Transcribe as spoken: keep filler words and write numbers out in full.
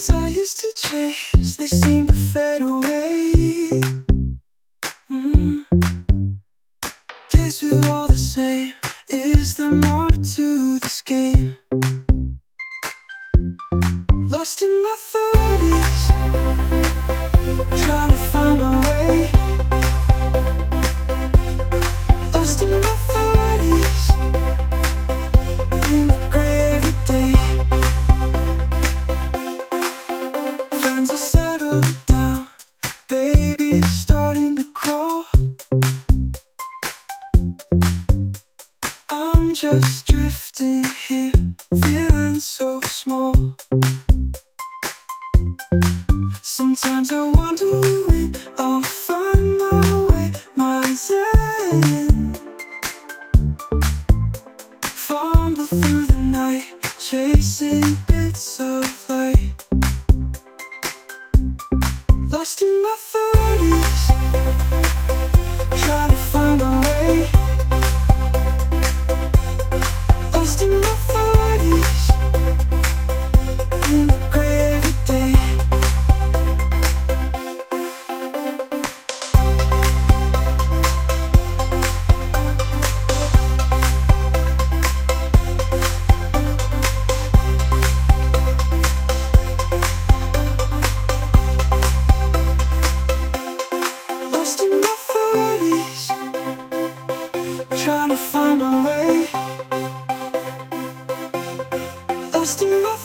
ones I used to chase, they seem to fade away. mm. Days feel all the same. Is there more to this game? Lost in my thirties, trying to find my way. Lost in my thirties, in the gray every day. Friends are settled down, baby's starting to crawl. I'm just drifting here, feeling so small. Sometimes I wonder when I'll find my way, my zen. Fumble through the night, chasing bits of light. Lost in my thirties, trying to find my way. Lost in my thirties, in the gray every day. Lost in my thirties, trying to find my way. Lost in my